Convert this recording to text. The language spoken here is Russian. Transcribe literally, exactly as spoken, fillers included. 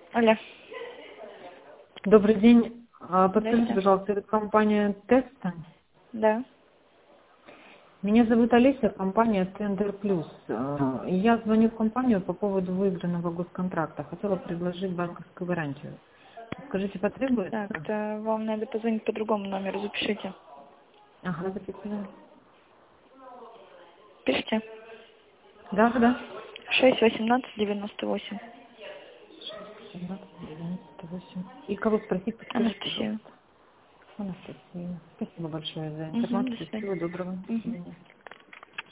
Алло. Добрый день. А, Подскажите, Здрасте. пожалуйста, это компания Теста? Да. Меня зовут Олеся, компания Тендер Плюс. А, Я звоню в компанию по поводу выигранного госконтракта. Хотела предложить банковскую гарантию. Скажите, Так, потребуется? это вам надо позвонить по другому номеру, запишите. Ага, записываю. Пишите. Да, да. шесть восемнадцать девяносто восемь. семнадцать девяносто восемь. И кого спросить, подскажите, Анастасия. пожалуйста. Анастасия. Спасибо большое за Угу, до информацию. свидания. Всего доброго. До Угу. свидания.